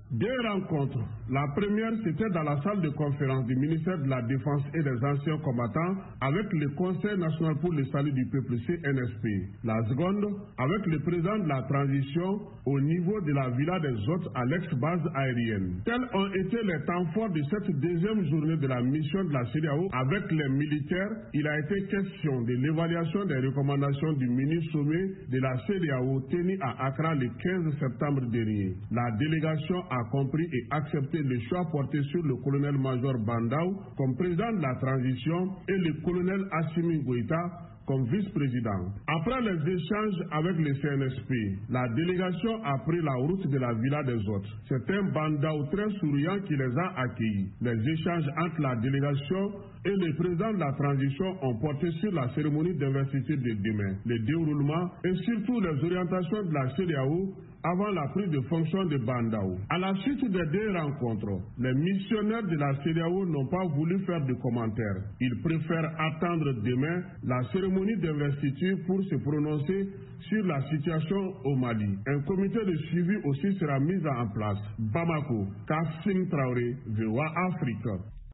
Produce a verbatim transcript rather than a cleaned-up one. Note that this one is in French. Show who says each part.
Speaker 1: Deux rencontres. La première, c'était dans la salle de conférence du ministère de la Défense et des Anciens Combattants avec le Conseil national pour le salut du peuple C N S P. La seconde, avec le président de la transition au niveau de la Villa des Hôtes à l'ex-base aérienne. Tels ont été les temps forts de cette deuxième journée de la mission de la C E D E A O avec les militaires. Il a été question de l'évaluation des recommandations du mini-sommet de la C E D E A O tenu à Accra le quinze septembre dernier. La délégation a a compris et accepté le choix porté sur le colonel-major Bandao comme président de la transition et le colonel Assimi Goïta comme vice-président. Après les échanges avec le C N S P, la délégation a pris la route de la Villa des Hôtes. C'est un Bandao très souriant qui les a accueillis. Les échanges entre la délégation et le président de la transition ont porté sur la cérémonie d'investiture de demain, le déroulement et surtout les orientations de la C E D E A O avant la prise de fonction de Bandao. À la suite des deux rencontres, les missionnaires de la C E D E A O n'ont pas voulu faire de commentaires. Ils préfèrent attendre demain la cérémonie d'investiture pour se prononcer sur la situation au Mali. Un comité de suivi aussi sera mis en place. Bamako, Kassim Traoré, V O A Afrique.